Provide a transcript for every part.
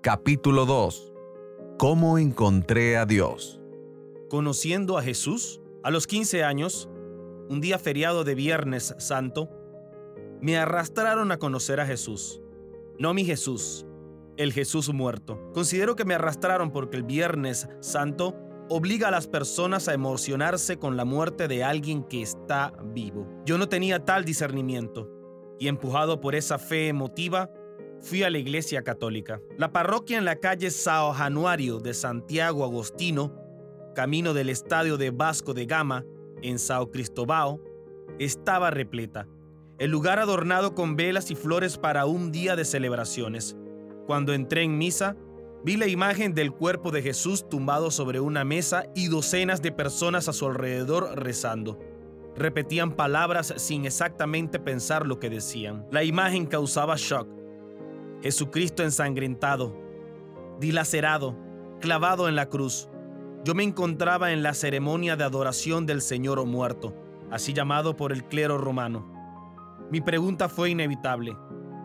Capítulo 2. ¿Cómo encontré a Dios? Conociendo a Jesús, a los 15 años, un día feriado de Viernes Santo, me arrastraron a conocer a Jesús. No mi Jesús, el Jesús muerto. Considero que me arrastraron porque el Viernes Santo obliga a las personas a emocionarse con la muerte de alguien que está vivo. Yo no tenía tal discernimiento y, empujado por esa fe emotiva, fui a la iglesia católica. La parroquia en la calle São Januário de Santiago Agostinho, camino del estadio de Vasco da Gama, en São Cristóvão, estaba repleta. El lugar adornado con velas y flores para un día de celebraciones. Cuando entré en misa, vi la imagen del cuerpo de Jesús tumbado sobre una mesa y docenas de personas a su alrededor rezando. Repetían palabras sin exactamente pensar lo que decían. La imagen causaba shock. Jesucristo ensangrentado, dilacerado, clavado en la cruz. Yo me encontraba en la ceremonia de adoración del Señor muerto, así llamado por el clero romano. Mi pregunta fue inevitable.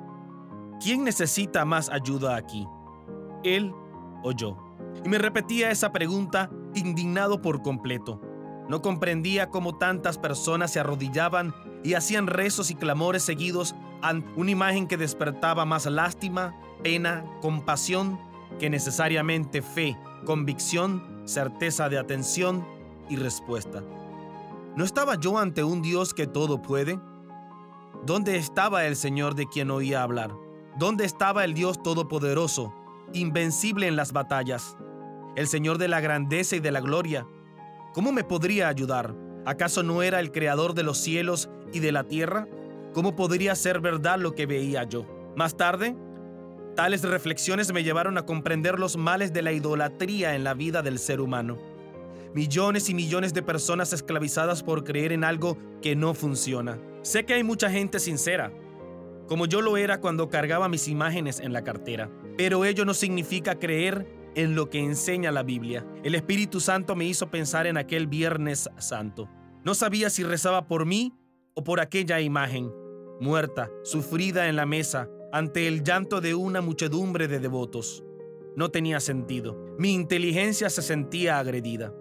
¿Quién necesita más ayuda aquí? ¿Él o yo? Y me repetía esa pregunta indignado por completo. No comprendía cómo tantas personas se arrodillaban y hacían rezos y clamores seguidos ante una imagen que despertaba más lástima, pena, compasión que necesariamente fe, convicción, certeza de atención y respuesta. ¿No estaba yo ante un Dios que todo puede? ¿Dónde estaba el Señor de quien oía hablar? ¿Dónde estaba el Dios todopoderoso, invencible en las batallas? El Señor de la grandeza y de la gloria. ¿Cómo me podría ayudar? ¿Acaso no era el creador de los cielos y de la tierra? ¿Cómo podría ser verdad lo que veía yo? Más tarde, tales reflexiones me llevaron a comprender los males de la idolatría en la vida del ser humano. Millones y millones de personas esclavizadas por creer en algo que no funciona. Sé que hay mucha gente sincera, como yo lo era cuando cargaba mis imágenes en la cartera, pero ello no significa creer en lo que enseña la Biblia. El Espíritu Santo me hizo pensar en aquel Viernes Santo. No sabía si rezaba por mí o por aquella imagen, muerta, sufrida en la mesa, ante el llanto de una muchedumbre de devotos. No tenía sentido. Mi inteligencia se sentía agredida.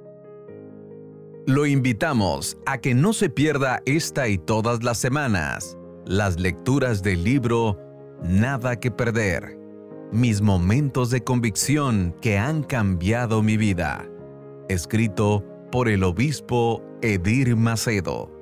Lo invitamos a que no se pierda esta y todas las semanas las lecturas del libro Nada que Perder. Mis momentos de convicción que han cambiado mi vida. Escrito por el obispo Edir Macedo.